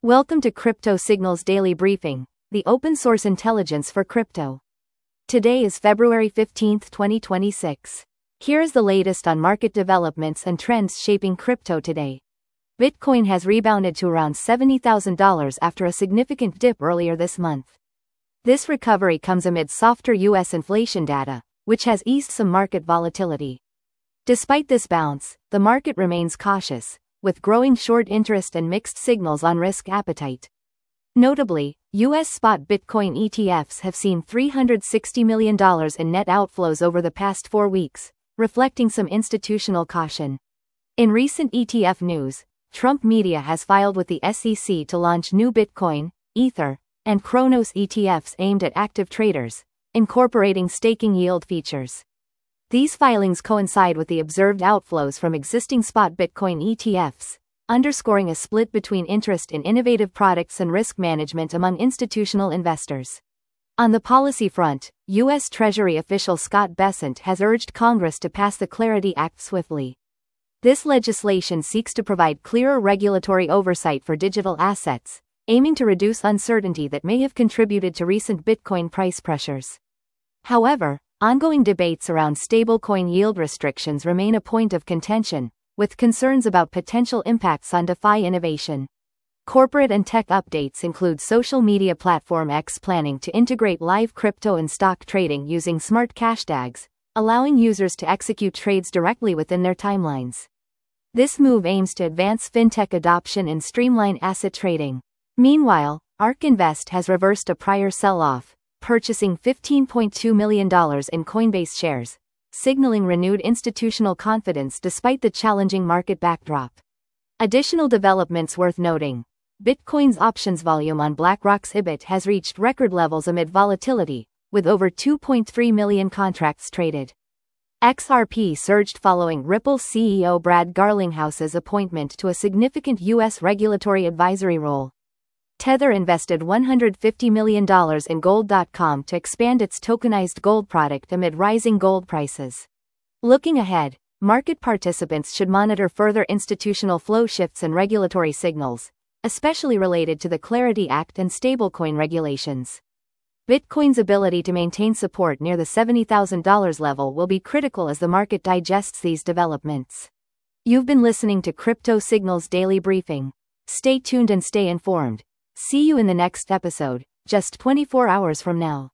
Welcome to Crypto Signals Daily Briefing, the open source intelligence for crypto. Today is February 15, 2026. Here is the latest on market developments and trends shaping crypto today. Bitcoin has rebounded to around $70,000 after a significant dip earlier this month. This recovery comes amid softer U.S. inflation data, which has eased some market volatility. Despite this bounce, the market remains cautious, with growing short interest and mixed signals on risk appetite. Notably, U.S. spot Bitcoin ETFs have seen $360 million in net outflows over the past 4 weeks, reflecting some institutional caution. In recent ETF news, Trump Media has filed with the SEC to launch new Bitcoin, Ether, and Cronos ETFs aimed at active traders, incorporating staking yield features. These filings coincide with the observed outflows from existing spot Bitcoin ETFs, underscoring a split between interest in innovative products and risk management among institutional investors. On the policy front, U.S. Treasury official Scott Bessent has urged Congress to pass the Clarity Act swiftly. This legislation seeks to provide clearer regulatory oversight for digital assets, aiming to reduce uncertainty that may have contributed to recent Bitcoin price pressures. However, ongoing debates around stablecoin yield restrictions remain a point of contention, with concerns about potential impacts on DeFi innovation. Corporate and tech updates include social media platform X planning to integrate live crypto and stock trading using smart hashtags, allowing users to execute trades directly within their timelines. This move aims to advance fintech adoption and streamline asset trading. Meanwhile, ARK Invest has reversed a prior sell-off, purchasing $15.2 million in Coinbase shares, signaling renewed institutional confidence despite the challenging market backdrop. Additional developments worth noting: Bitcoin's options volume on BlackRock's IBIT has reached record levels amid volatility, with over 2.3 million contracts traded. XRP surged following Ripple CEO Brad Garlinghouse's appointment to a significant U.S. regulatory advisory role. Tether invested $150 million in Gold.com to expand its tokenized gold product amid rising gold prices. Looking ahead, market participants should monitor further institutional flow shifts and regulatory signals, especially related to the Clarity Act and stablecoin regulations. Bitcoin's ability to maintain support near the $70,000 level will be critical as the market digests these developments. You've been listening to Crypto Signals Daily Briefing. Stay tuned and stay informed. See you in the next episode, just 24 hours from now.